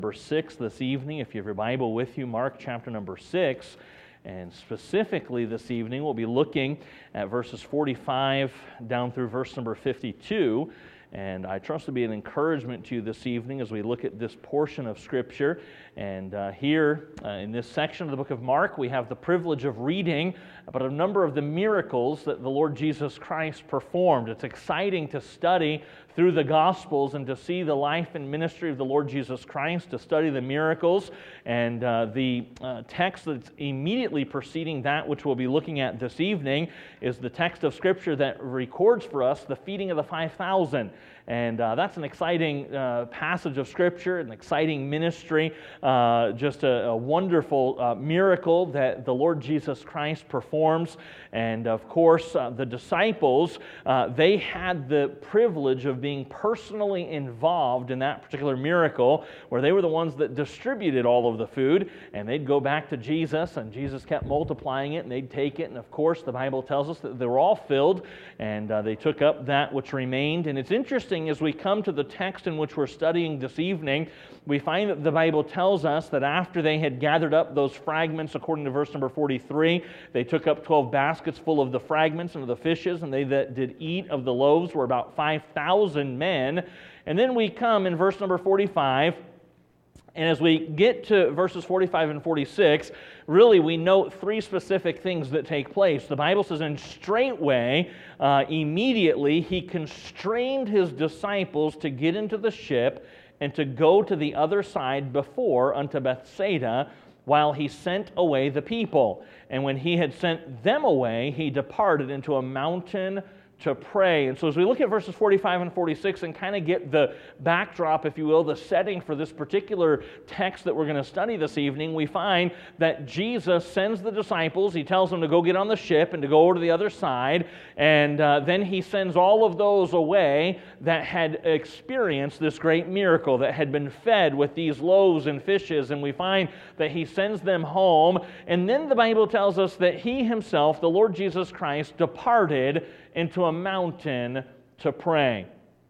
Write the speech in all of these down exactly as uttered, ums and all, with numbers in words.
Number six this evening. If you have your Bible with you, Mark chapter number six. And specifically this evening, we'll be looking at verses forty-five down through verse number fifty-two. And I trust to be an encouragement to you this evening as we look at this portion of Scripture. And uh, here uh, in this section of the book of Mark, we have the privilege of reading about a number of the miracles that the Lord Jesus Christ performed. It's exciting to study through the Gospels and to see the life and ministry of the Lord Jesus Christ, to study the miracles. And uh, the uh, text that's immediately preceding that which we'll be looking at this evening is the text of Scripture that records for us the feeding of the five thousand. And uh, that's an exciting uh, passage of Scripture, an exciting ministry, uh, just a, a wonderful uh, miracle that the Lord Jesus Christ performs. And of course, uh, the disciples, uh, they had the privilege of being personally involved in that particular miracle, where they were the ones that distributed all of the food, and they'd go back to Jesus, and Jesus kept multiplying it, and they'd take it. And of course, the Bible tells us that they were all filled, and uh, they took up that which remained. And it's interesting, as we come to the text in which we're studying this evening, we find that the Bible tells us that after they had gathered up those fragments, according to verse number forty-three, they took up twelve baskets full of the fragments and of the fishes, and they that did eat of the loaves were about five thousand men. And then we come in verse number forty-five, and as we get to verses forty-five and forty-six, really we note three specific things that take place. The Bible says, and straightway, uh, immediately, he constrained his disciples to get into the ship and to go to the other side before unto Bethsaida, while he sent away the people. And when he had sent them away, he departed into a mountain to pray. And so as we look at verses forty-five and forty-six and kind of get the backdrop, if you will, the setting for this particular text that we're going to study this evening, we find that Jesus sends the disciples. He tells them to go get on the ship and to go over to the other side. And uh, then he sends all of those away that had experienced this great miracle, that had been fed with these loaves and fishes. And we find that he sends them home. And then the Bible tells us that he himself, the Lord Jesus Christ, departed into a mountain to pray.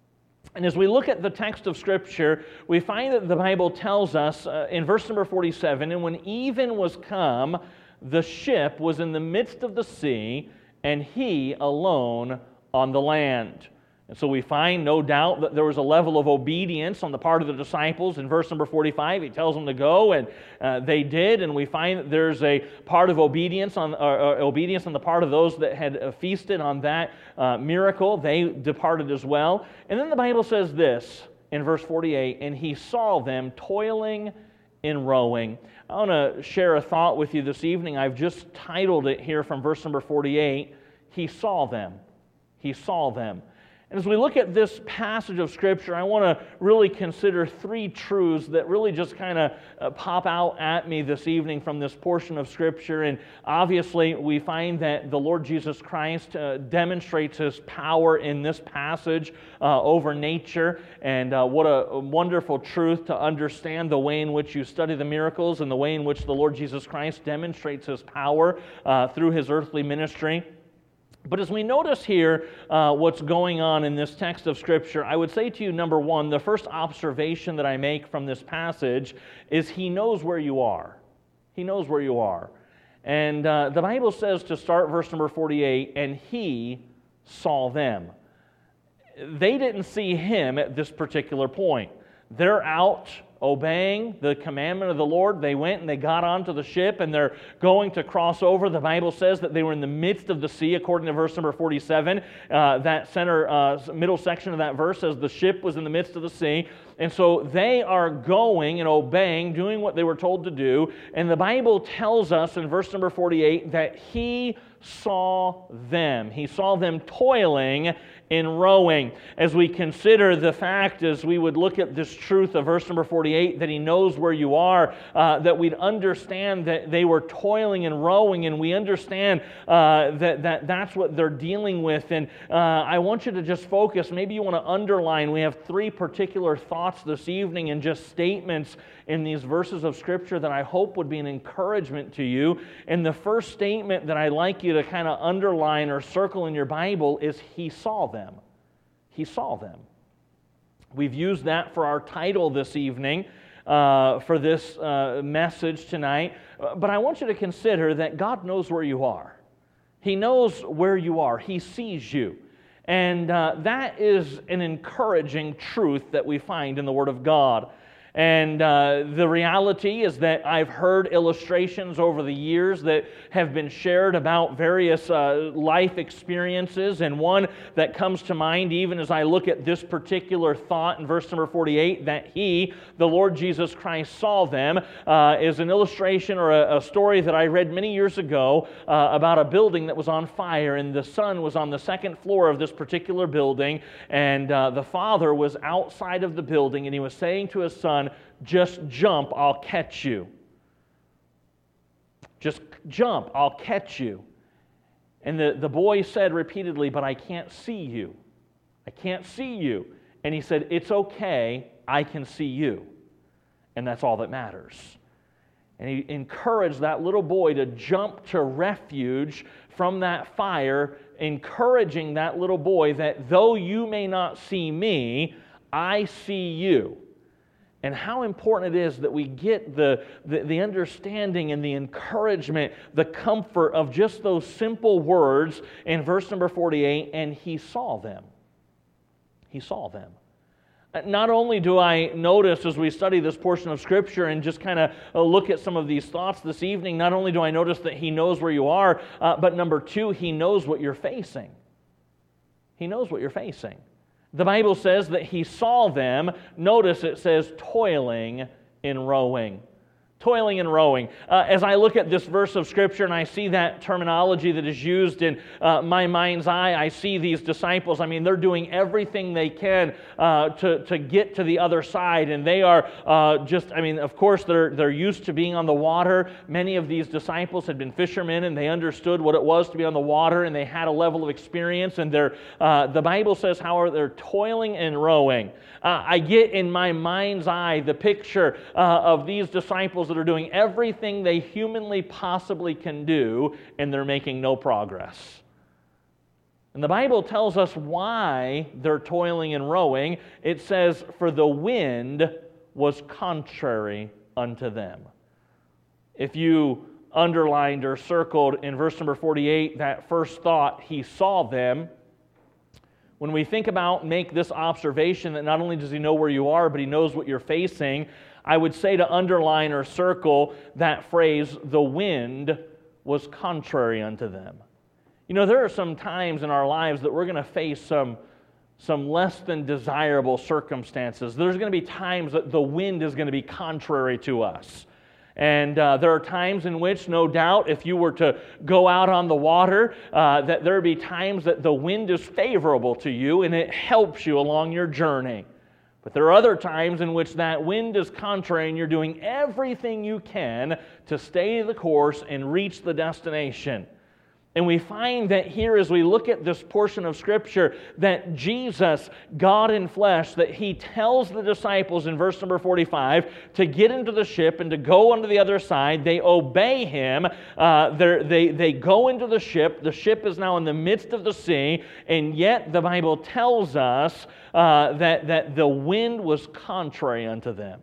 And as we look at the text of Scripture, we find that the Bible tells us uh, in verse number forty-seven, and when even was come, the ship was in the midst of the sea, and he alone on the land. And so we find, no doubt, that there was a level of obedience on the part of the disciples. In verse number forty-five, he tells them to go, and uh, they did. And we find that there's a part of obedience on, uh, uh, obedience on the part of those that had uh, feasted on that uh, miracle. They departed as well. And then the Bible says this in verse forty-eight, and he saw them toiling in rowing. I want to share a thought with you this evening. I've just titled it here from verse number forty-eight, he saw them. He saw them. And as we look at this passage of Scripture, I want to really consider three truths that really just kind of uh, pop out at me this evening from this portion of Scripture. And obviously, we find that the Lord Jesus Christ uh, demonstrates His power in this passage uh, over nature. And uh, what a, a wonderful truth to understand the way in which you study the miracles and the way in which the Lord Jesus Christ demonstrates His power uh, through His earthly ministry. But as we notice here uh, what's going on in this text of Scripture, I would say to you, number one, the first observation that I make from this passage is He knows where you are. He knows where you are. And uh, the Bible says to start verse number forty-eight, and He saw them. They didn't see Him at this particular point. They're out obeying the commandment of the Lord. They went and they got onto the ship, and they're going to cross over. The Bible says that they were in the midst of the sea, according to verse number forty-seven. Uh, that center, uh, middle section of that verse says the ship was in the midst of the sea. And so they are going and obeying, doing what they were told to do. And the Bible tells us in verse number forty-eight that He saw them. He saw them toiling in rowing. As we consider the fact, as we would look at this truth of verse number forty-eight, that He knows where you are, uh, that we'd understand that they were toiling and rowing, and we understand uh, that, that that's what they're dealing with. And uh, I want you to just focus. Maybe you want to underline. We have three particular thoughts this evening and just statements in these verses of Scripture that I hope would be an encouragement to you. And the first statement that I'd like you to kind of underline or circle in your Bible is He saw them. He saw them. We've used that for our title this evening. uh, for this uh, message tonight, but I want you to consider that God knows where you are. He knows where you are. He sees you. And uh, that is an encouraging truth that we find in the Word of God. And uh, the reality is that I've heard illustrations over the years that have been shared about various uh, life experiences, and one that comes to mind even as I look at this particular thought in verse number forty-eight, that He, the Lord Jesus Christ, saw them, uh, is an illustration or a, a story that I read many years ago uh, about a building that was on fire, and the son was on the second floor of this particular building, and uh, the father was outside of the building, and he was saying to his son, "Just jump, I'll catch you. Just jump, I'll catch you." And the, the boy said repeatedly, "But I can't see you. I can't see you." And he said, "It's okay, I can see you. And that's all that matters." And he encouraged that little boy to jump to refuge from that fire, encouraging that little boy that though you may not see me, I see you. And how important it is that we get the, the, the understanding and the encouragement, the comfort of just those simple words in verse number forty-eight, and He saw them. He saw them. Not only do I notice as we study this portion of Scripture and just kind of look at some of these thoughts this evening, not only do I notice that He knows where you are, uh, but number two, He knows what you're facing. He knows what you're facing. The Bible says that He saw them. Notice it says toiling in rowing. Toiling and rowing. Uh, as I look at this verse of Scripture and I see that terminology that is used in uh, my mind's eye, I see these disciples. I mean, they're doing everything they can uh, to, to get to the other side. And they are uh, just, I mean, of course, they're, they're used to being on the water. Many of these disciples had been fishermen and they understood what it was to be on the water, and they had a level of experience. And they're, uh, the Bible says, however, they're toiling and rowing. Uh, I get in my mind's eye the picture uh, of these disciples that are doing everything they humanly possibly can do, and they're making no progress. And the Bible tells us why they're toiling and rowing. It says, "For the wind was contrary unto them." If you underlined or circled in verse number forty-eight, that first thought, He saw them. When we think about, make this observation that not only does He know where you are, but He knows what you're facing, I would say to underline or circle that phrase, "the wind was contrary unto them." You know, there are some times in our lives that we're going to face some, some less than desirable circumstances. There's going to be times that the wind is going to be contrary to us. And uh, there are times in which, no doubt, if you were to go out on the water, uh, that there would be times that the wind is favorable to you and it helps you along your journey. But there are other times in which that wind is contrary and you're doing everything you can to stay the course and reach the destination. And we find that here as we look at this portion of Scripture, that Jesus, God in flesh, that He tells the disciples in verse number forty-five to get into the ship and to go onto the other side. They obey Him. Uh, they, they go into the ship. The ship is now in the midst of the sea, and yet the Bible tells us uh, that, that the wind was contrary unto them.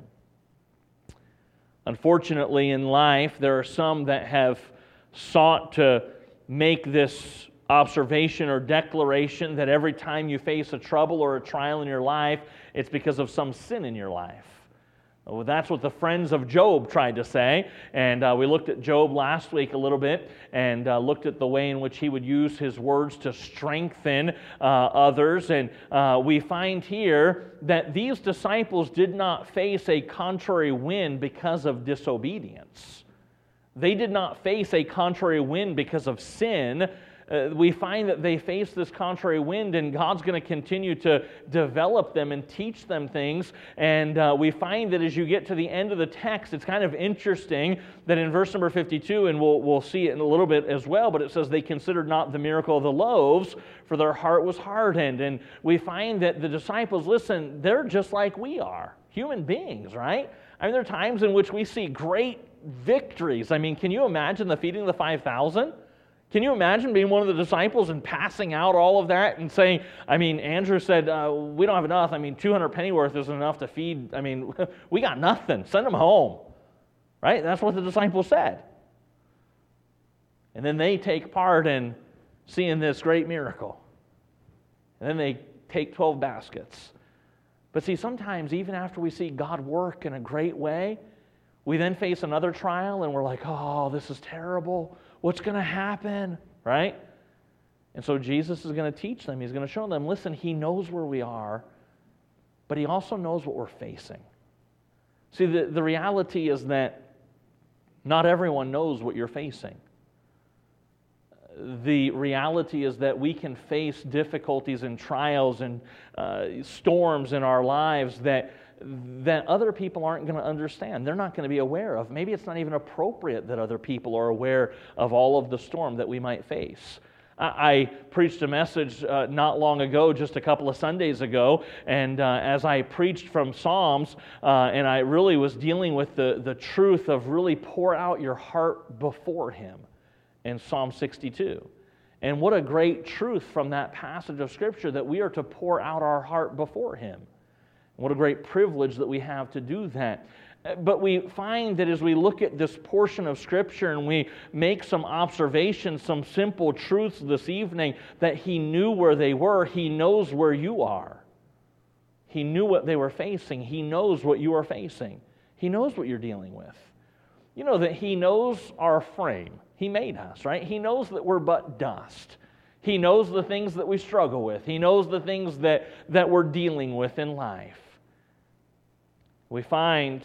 Unfortunately, in life, there are some that have sought to make this observation or declaration that every time you face a trouble or a trial in your life, it's because of some sin in your life. Well, that's what the friends of Job tried to say, and uh, we looked at Job last week a little bit and uh, looked at the way in which he would use his words to strengthen uh, others, and uh, we find here that these disciples did not face a contrary wind because of disobedience. They did not face a contrary wind because of sin. Uh, we find that they face this contrary wind, and God's going to continue to develop them and teach them things. And uh, we find that as you get to the end of the text, it's kind of interesting that in verse number fifty-two, and we'll, we'll see it in a little bit as well, but it says, "They considered not the miracle of the loaves, for their heart was hardened." And we find that the disciples, listen, they're just like we are, human beings, right? I mean, there are times in which we see great victories. I mean, can you imagine the feeding of the five thousand? Can you imagine being one of the disciples and passing out all of that and saying, I mean, Andrew said, uh, we don't have enough. I mean, two hundred pennyworth isn't enough to feed. I mean, we got nothing. Send them home. Right? That's what the disciples said. And then they take part in seeing this great miracle. And then they take twelve baskets. But see, sometimes even after we see God work in a great way, we then face another trial and we're like, oh, this is terrible. What's going to happen? Right? And so Jesus is going to teach them. He's going to show them, listen, He knows where we are, but He also knows what we're facing. See, the, the reality is that not everyone knows what you're facing. The reality is that we can face difficulties and trials and uh, storms in our lives that that other people aren't going to understand. They're not going to be aware of. Maybe it's not even appropriate that other people are aware of all of the storm that we might face. I, I preached a message uh, not long ago, just a couple of Sundays ago, and uh, as I preached from Psalms, uh, and I really was dealing with the, the truth of really pour out your heart before Him in Psalm sixty-two. And what a great truth from that passage of Scripture that we are to pour out our heart before Him. What a great privilege that we have to do that. But we find that as we look at this portion of Scripture and we make some observations, some simple truths this evening, that He knew where they were. He knows where you are. He knew what they were facing. He knows what you are facing. He knows what you're dealing with. You know that He knows our frame. He made us, right? He knows that we're but dust. He knows the things that we struggle with. He knows the things that, that we're dealing with in life. We find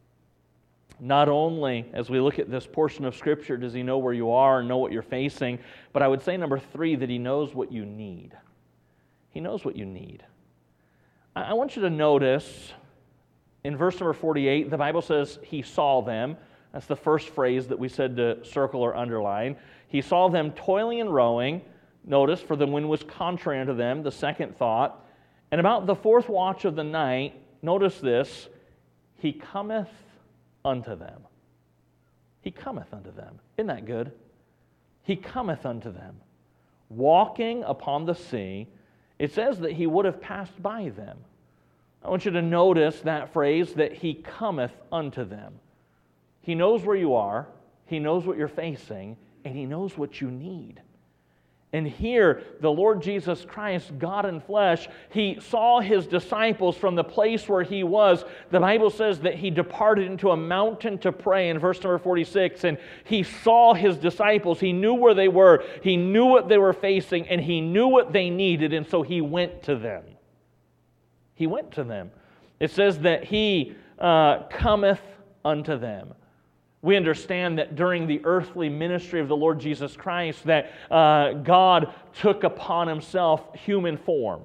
not only as we look at this portion of Scripture, does He know where you are and know what you're facing, but I would say number three, that He knows what you need. He knows what you need. I want you to notice in verse number forty-eight, the Bible says He saw them. That's the first phrase that we said to circle or underline. He saw them toiling and rowing. Notice, for the wind was contrary unto them, the second thought. And about the fourth watch of the night, notice this, He cometh unto them. He cometh unto them. Isn't that good? He cometh unto them. Walking upon the sea, it says that He would have passed by them. I want you to notice that phrase, that He cometh unto them. He knows where you are, He knows what you're facing, and He knows what you need. And here, the Lord Jesus Christ, God in flesh, He saw His disciples from the place where He was. The Bible says that He departed into a mountain to pray in verse number forty-six, and He saw His disciples. He knew where they were. He knew what they were facing, and He knew what they needed, and so He went to them. He went to them. It says that He uh, cometh unto them. We understand that during the earthly ministry of the Lord Jesus Christ, that uh, God took upon Himself human form.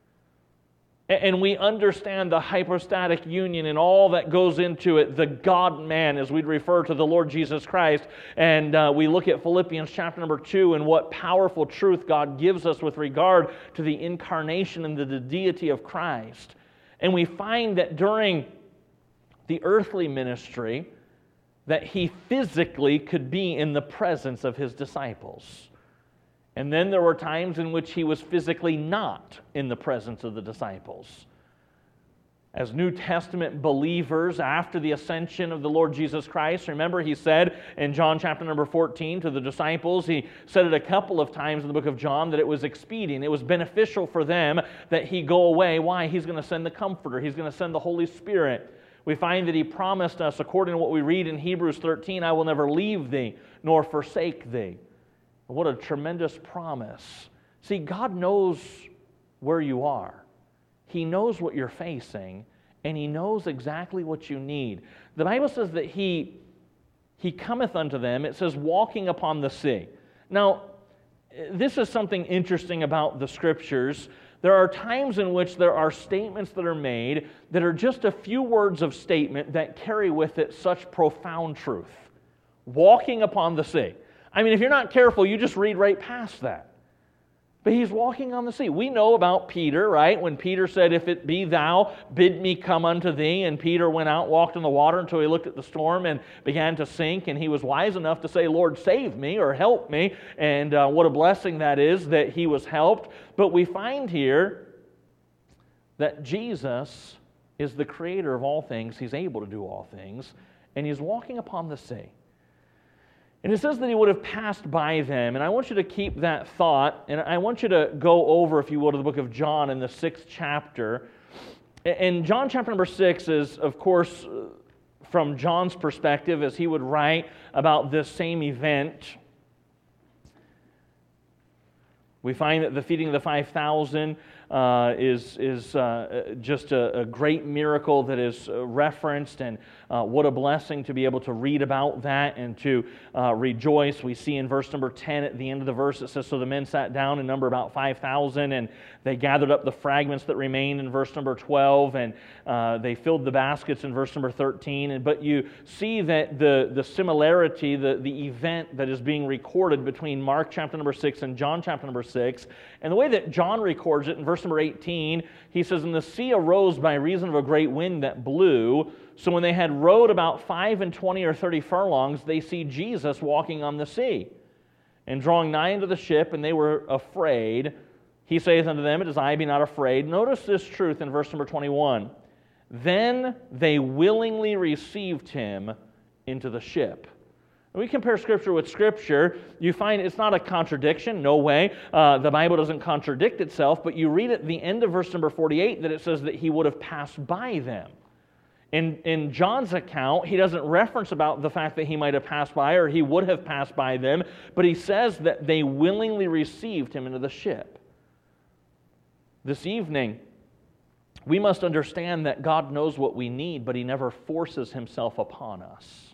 And we understand the hypostatic union and all that goes into it, the God-man, as we'd refer to the Lord Jesus Christ. And uh, we look at Philippians chapter number two and what powerful truth God gives us with regard to the incarnation and the, the deity of Christ. And we find that during the earthly ministry, that He physically could be in the presence of His disciples. And then there were times in which He was physically not in the presence of the disciples. As New Testament believers, after the ascension of the Lord Jesus Christ, remember He said in John chapter number fourteen to the disciples, He said it a couple of times in the book of John, that it was expedient, it was beneficial for them that He go away. Why? He's going to send the Comforter. He's going to send the Holy Spirit. We find that He promised us, according to what we read in Hebrews thirteen, I will never leave thee nor forsake thee. What a tremendous promise. See, God knows where you are. He knows what you're facing, and He knows exactly what you need. The Bible says that He, he cometh unto them. It says, walking upon the sea. Now, this is something interesting about the Scriptures. There are times in which there are statements that are made that are just a few words of statement that carry with it such profound truth. Walking upon the sea. I mean, if you're not careful, you just read right past that. But he's walking on the sea. We know about Peter, right? When Peter said, "If it be thou, bid me come unto thee." And Peter went out, walked in the water until he looked at the storm and began to sink. And he was wise enough to say, "Lord, save me," or "help me." And uh, what a blessing that is that he was helped. But we find here that Jesus is the creator of all things. He's able to do all things. And he's walking upon the sea. And it says that he would have passed by them. And I want you to keep that thought. And I want you to go over, if you will, to the book of John in the sixth chapter. And John chapter number six is, of course, from John's perspective, as he would write about this same event. We find that the feeding of the five thousand uh, is, is uh, just a, a great miracle that is referenced, and uh, what a blessing to be able to read about that and to uh, rejoice. We see in verse number ten, at the end of the verse, it says, "So the men sat down in number about five thousand, and they gathered up the fragments that remained," in verse number twelve, and uh, they filled the baskets in verse number thirteen. And, but you see that the, the similarity, the, the event that is being recorded between Mark chapter number six and John chapter number six, and the way that John records it in verse number eighteen, he says, "And the sea arose by reason of a great wind that blew. So when they had rowed about five and twenty or thirty furlongs, they see Jesus walking on the sea. And drawing nigh unto the ship, and they were afraid. He saith unto them, It is I, be not afraid." Notice this truth in verse number twenty-one. "Then they willingly received him into the ship." When we compare Scripture with Scripture, you find it's not a contradiction, no way. Uh, the Bible doesn't contradict itself, but you read at the end of verse number forty-eight that it says that he would have passed by them. In, in John's account, he doesn't reference about the fact that he might have passed by or he would have passed by them, but he says that they willingly received him into the ship. This evening, we must understand that God knows what we need, but he never forces himself upon us.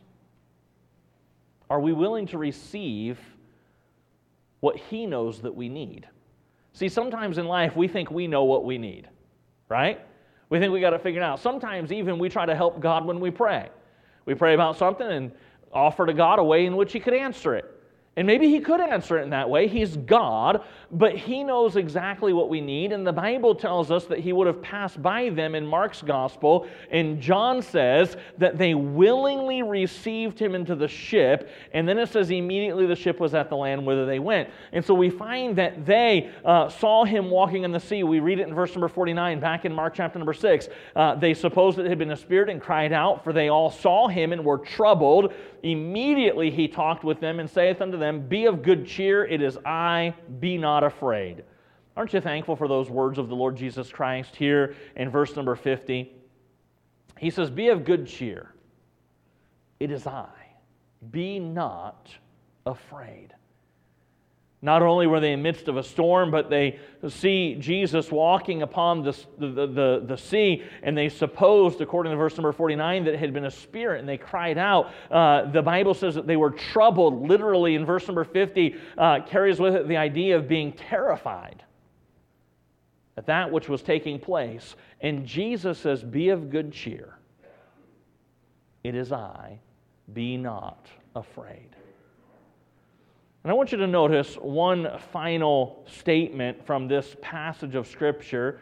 Are we willing to receive what he knows that we need? See, sometimes in life we think we know what we need, right? We think we got it figured out. Sometimes even we try to help God when we pray. We pray about something and offer to God a way in which he could answer it. And maybe he could answer it in that way. He's God, but he knows exactly what we need. And the Bible tells us that he would have passed by them in Mark's gospel. And John says that they willingly received him into the ship. And then it says immediately the ship was at the land whither they went. And so we find that they uh, saw him walking in the sea. We read it in verse number forty-nine, back in Mark chapter number six. Uh, they supposed it had been a spirit and cried out, for they all saw him and were troubled. Immediately he talked with them and saith unto them, Be of good cheer, it is I, be not afraid. Aren't you thankful for those words of the Lord Jesus Christ here in verse number fifty? He says, Be of good cheer, it is I, be not afraid. Not only were they in the midst of a storm, but they see Jesus walking upon the, the, the, the sea, and they supposed, according to verse number forty-nine, that it had been a spirit, and they cried out. Uh, the Bible says that they were troubled. Literally, in verse number fifty, uh, carries with it the idea of being terrified at that which was taking place. And Jesus says, Be of good cheer. It is I, be not afraid. And I want you to notice one final statement from this passage of Scripture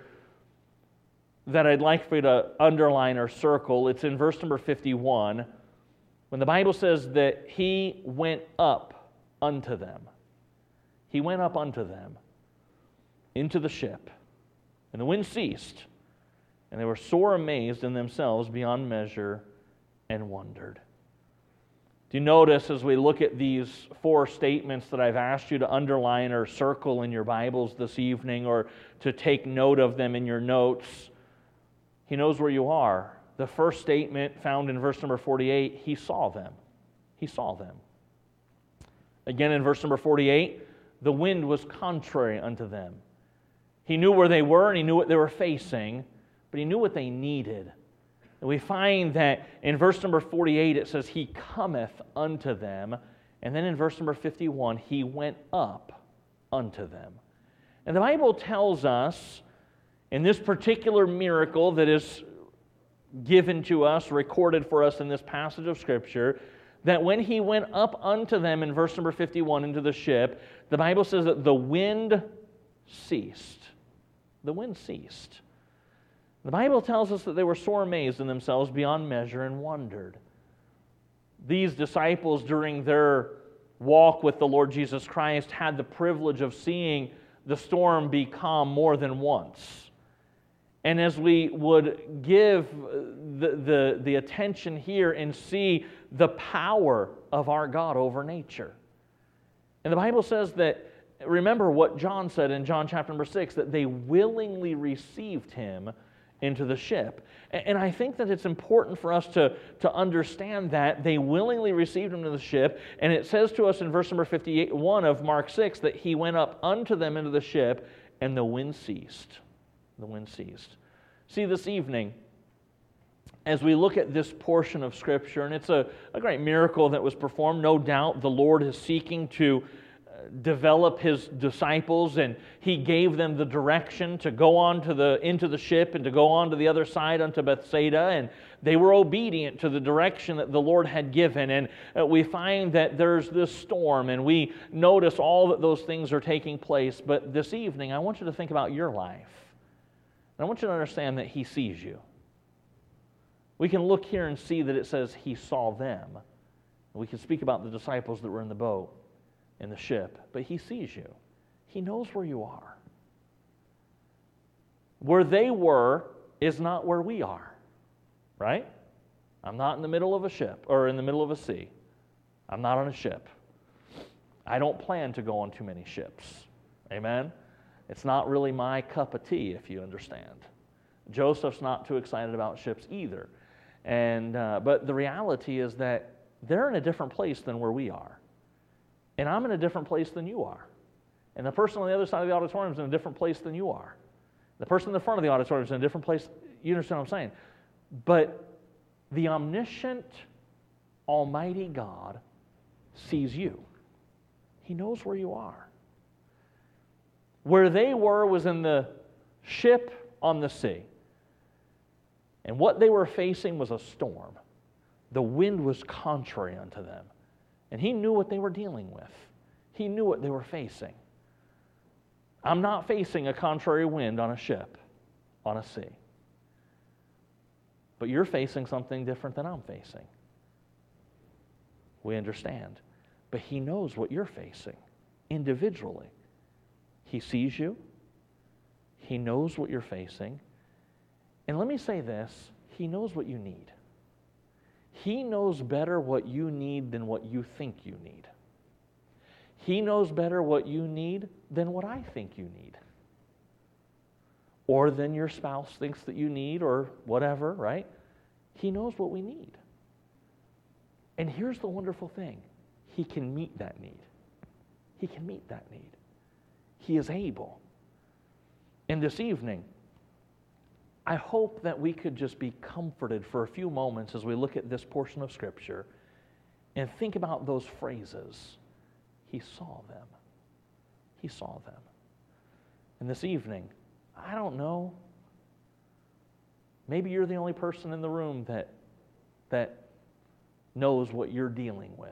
that I'd like for you to underline or circle. It's in verse number fifty-one, when the Bible says that he went up unto them. He went up unto them into the ship, and the wind ceased, and they were sore amazed in themselves beyond measure and wondered. Do you notice as we look at these four statements that I've asked you to underline or circle in your Bibles this evening, or to take note of them in your notes, he knows where you are. The first statement found in verse number forty-eight, he saw them. He saw them. Again in verse number forty-eight, the wind was contrary unto them. He knew where they were and he knew what they were facing, but he knew what they needed. And we find that in verse number forty-eight it says, He cometh unto them. And then in verse number fifty-one, He went up unto them. And the Bible tells us in this particular miracle that is given to us, recorded for us in this passage of Scripture, that when He went up unto them in verse number fifty-one into the ship, the Bible says that the wind ceased. The wind ceased. The Bible tells us that they were sore amazed in themselves beyond measure and wondered. These disciples, during their walk with the Lord Jesus Christ, had the privilege of seeing the storm be calm more than once. And as we would give the, the, the attention here and see the power of our God over nature. And the Bible says that, remember what John said in John chapter number six, that they willingly received him into the ship. And I think that it's important for us to, to understand that they willingly received him into the ship, and it says to us in verse number fifty-one of Mark six that he went up unto them into the ship, and the wind ceased. The wind ceased. See, this evening, as we look at this portion of Scripture, and it's a, a great miracle that was performed, no doubt the Lord is seeking to develop his disciples, and he gave them the direction to go on to the into the ship and to go on to the other side unto Bethsaida, and they were obedient to the direction that the Lord had given. And uh, we find that there's this storm, and we notice all that those things are taking place. But this evening, I want you to think about your life. And I want you to understand that he sees you. We can look here and see that it says he saw them. We can speak about the disciples that were in the boat, in the ship, but he sees you. He knows where you are. Where they were is not where we are, right? I'm not in the middle of a ship or in the middle of a sea. I'm not on a ship. I don't plan to go on too many ships. Amen? It's not really my cup of tea, if you understand. Joseph's not too excited about ships either. And uh, but the reality is that they're in a different place than where we are. And I'm in a different place than you are. And the person on the other side of the auditorium is in a different place than you are. The person in the front of the auditorium is in a different place. You understand what I'm saying? But the omniscient, almighty God sees you. He knows where you are. Where they were was in the ship on the sea. And what they were facing was a storm. The wind was contrary unto them. And he knew what they were dealing with. He knew what they were facing. I'm not facing a contrary wind on a ship, on a sea. But you're facing something different than I'm facing. We understand. But he knows what you're facing individually. He sees you. He knows what you're facing. And let me say this, he knows what you need. He knows better what you need than what you think you need. He knows better what you need than what I think you need. Or than your spouse thinks that you need, or whatever, right? He knows what we need. And here's the wonderful thing. He can meet that need. He can meet that need. He is able. And this evening, I hope that we could just be comforted for a few moments as we look at this portion of Scripture and think about those phrases. He saw them. He saw them. And this evening, I don't know, maybe you're the only person in the room that, that knows what you're dealing with.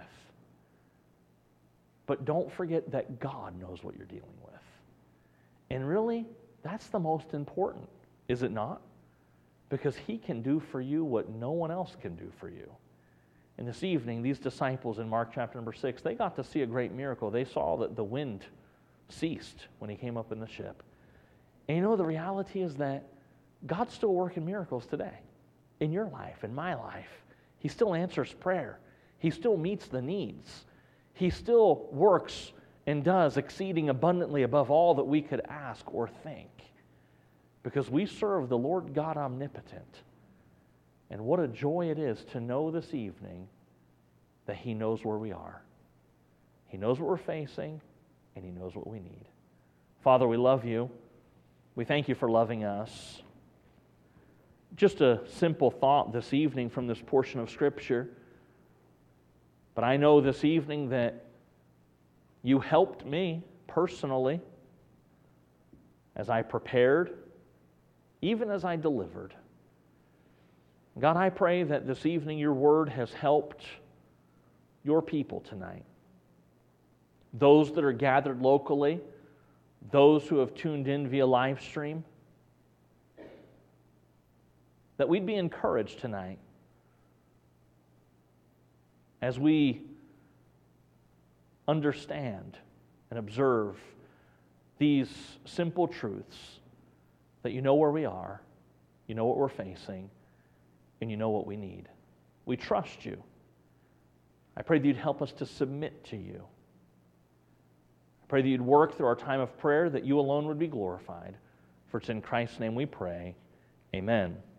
But don't forget that God knows what you're dealing with. And really, that's the most important. Is it not? Because he can do for you what no one else can do for you. And this evening, these disciples in Mark chapter number six, they got to see a great miracle. They saw that the wind ceased when he came up in the ship. And you know, the reality is that God's still working miracles today in your life, in my life. He still answers prayer. He still meets the needs. He still works and does exceeding abundantly above all that we could ask or think. Because we serve the Lord God omnipotent. And what a joy it is to know this evening that he knows where we are. He knows what we're facing, and he knows what we need. Father, we love you. We thank you for loving us. Just a simple thought this evening from this portion of Scripture. But I know this evening that you helped me personally as I prepared, even as I delivered. God, I pray that this evening your word has helped your people tonight. Those that are gathered locally, those who have tuned in via live stream, that we'd be encouraged tonight as we understand and observe these simple truths, that you know where we are, you know what we're facing, and you know what we need. We trust you. I pray that you'd help us to submit to you. I pray that you'd work through our time of prayer, that you alone would be glorified. For it's in Christ's name we pray. Amen.